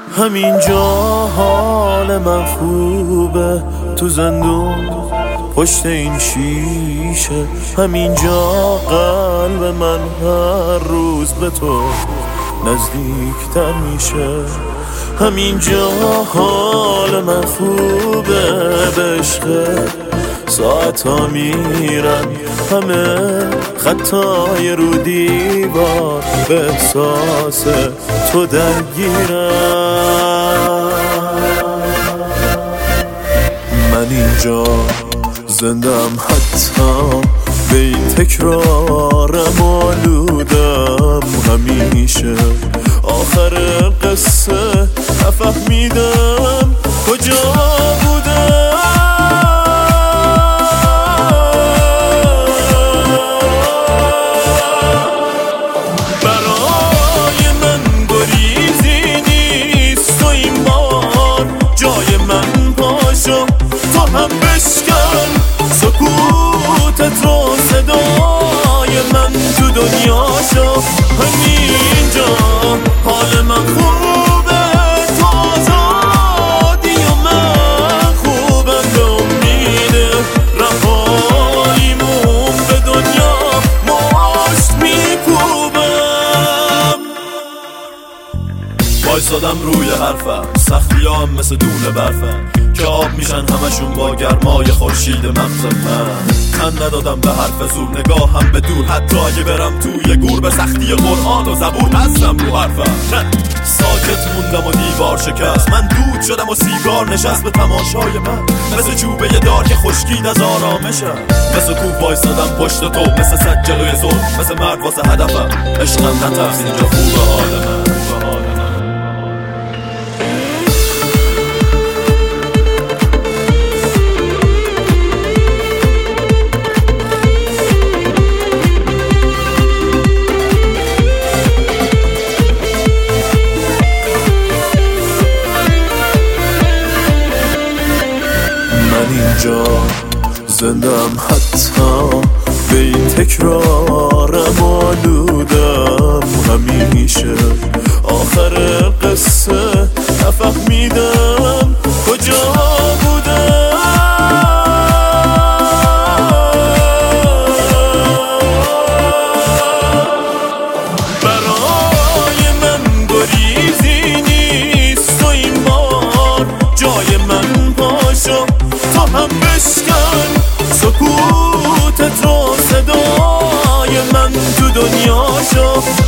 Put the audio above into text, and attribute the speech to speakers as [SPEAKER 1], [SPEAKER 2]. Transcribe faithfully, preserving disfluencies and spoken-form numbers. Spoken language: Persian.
[SPEAKER 1] همینجا حال من خوبه، تو زندون پشت این شیشه. همینجا قلب من هر روز به تو نزدیکتر میشه. همینجا حال من خوبه، به عشقت ساعت ها میرن، همه خطای رو دیوار به احساس تو درگیرن. من اینجا زندم، حتی به این تکرارم آلودم. همیشه آخر قصه نفهمیدم کجا بودم. برای من گریزی نیست، تو این بار جای من پاشو، تو هم بشکن سکوتت رو، صدای من تو دنیا شو. همینجا حال من خوبه، تو آزادی و من خوبم، به امید رهاییمون به دنیا مشت میکوبم. وایسادم روی حرفم، سختی هم مثل دونه برفم که آب میشن همشون با گرمای خورشید مغز من. تن ندادم به حرف زور، نگاهم به دور، حتی اگه برم توی گور به سختی قرآن و زبور هستم رو حرفم. ساکت موندم و دیوار شکست، من دود شدم و سیگار نشست به تماشای من. مثل چوبه دار که خشکید از آرامشم، مثل کوه وایسادم پشت تو، مثل سد جلوی ظلم، مثل مرد واسه هدفم. عشقم نترس، اینجا خوبه حال من. اینجا زندم، حتی به این تکرارم آلودم. همیشه آخر قصه نفهمیدم کجا بودم. برای من گریزی نیست، تو این بار جای من پاشو، تو هم بشکن سکوتت رو، صدای من تو دنیا شو.